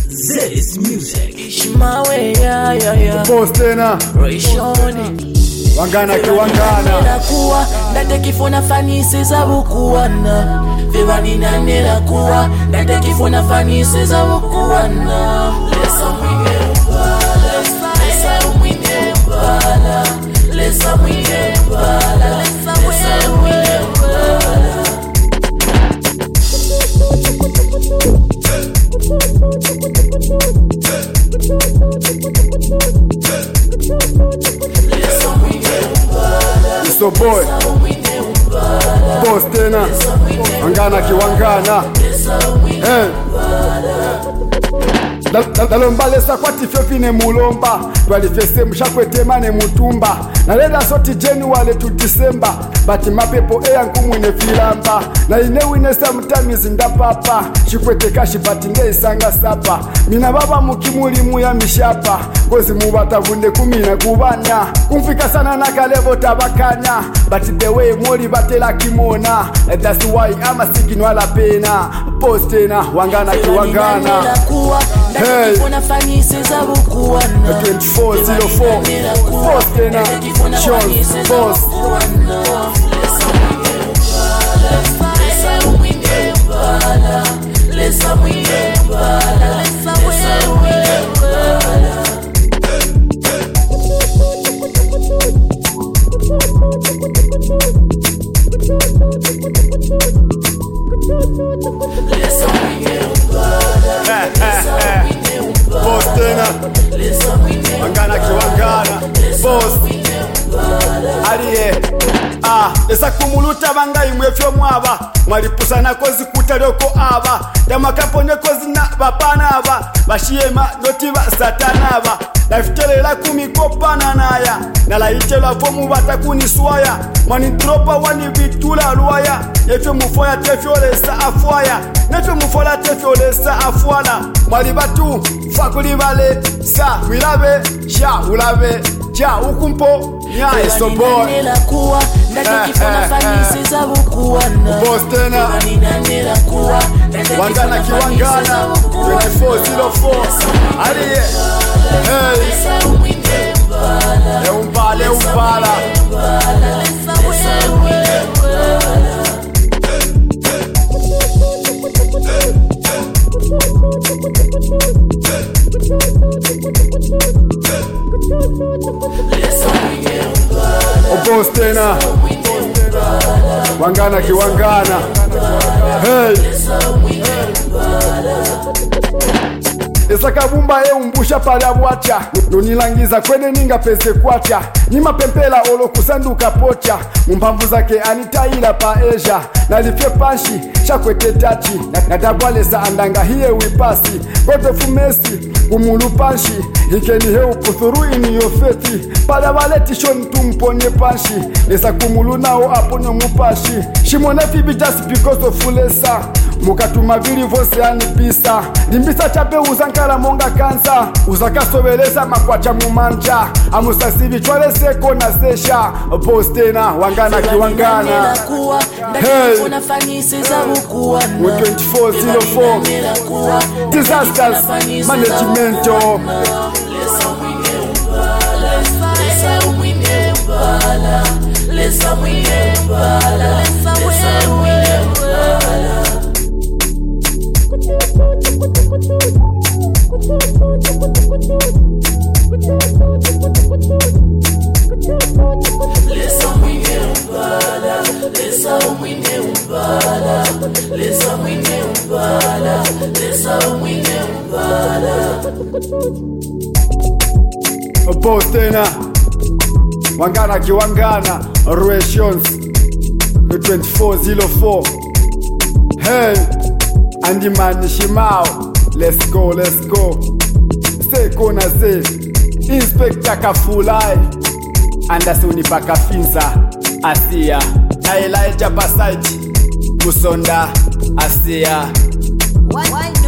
This music. Ishmawe ya Boss tena Rayshoni Wangana kiwangana Nerakuwa Ndate kifona fanisi za bukuwana Vivani na nerakuwa Ndate kifona fanisi za bukuwana Lesa mwine ubala Lesa mwine ubala Lesa mwine ubala Lesa mwine ubala So boy Boss tena Wangana kiwangana Dalomba lesa kwa tifyo fine mulomba Dwalifese mshakwete mane mutumba Naleda soti January to December Bati mapepo eya nkumwine filamba Na inewine sometimes ndapapa Shikwete kashi bati nge isanga sapa Mina baba mukimulimu ya mishapa Kozi mubata vunde kumina kubanya Kumfika sana nakalevo tabakanya But the way mori batela kimona That's why ama sigin wala pena Boss tena wangana kiwangana Hey 2404 Boss tena Sean Boss Lesa mwine ubala Boss tena Wangana kiwangana Boss Aliye Lesa kumuluta banga imwefyo mwaba Mwalipusana kozi kutalioko aba Damakapone kozi na bapana aba Bashiyema notiba satana aba Lafitelela kumikopana naya Nalaitela fomu batakuni swaya Mwanitropa wani vitula luaya Nefyo mufoya tefyo lesa afwaya Nefyo mufola tefyo lesa afwala Mwalibatu fakuli bale Sa wilabe sha ulabe Ja ukumpo nya so boy Nelakuwa Ndate kifona fanisi za bukuwana Boss tena Wangana kiwangana 2404 Aliye Hey Eumpala Boss tena Wangana kiwangana Hey Esa kabumba umbusha pale abwacha Nunilangiza kwene ninga pese kwacha Nima pempela olo kusanduka pocha Mumpamvu zake anitaila pa Asia Nalifye panshi shakwete tachi Nadabwalesa andanga hiye wipasi Kote fumesi kumulu panshi Hikeni heu kuthuru ini yofeti Pada waleti shoni tumponye panshi Lesa kumulu nao aponyo mupashi Shimone fibi just because of fulesa Mukatuma vili vose anipisa Limbisa chape uzankara monga kansa Uzaka sobeleza makwacha mumanja Amusasivi chwale seko na sesha Boss tena wangana kiwangana Hey 2404 Disasters Management Lesa mwine ubala Boss tena Wangana kiwangana Rations 2404 Hey Andy man Shimao Let's go Seko na se Inspector Kafulai Andasuni pakafinza Asia Na Elijah Basaji Musonda Asia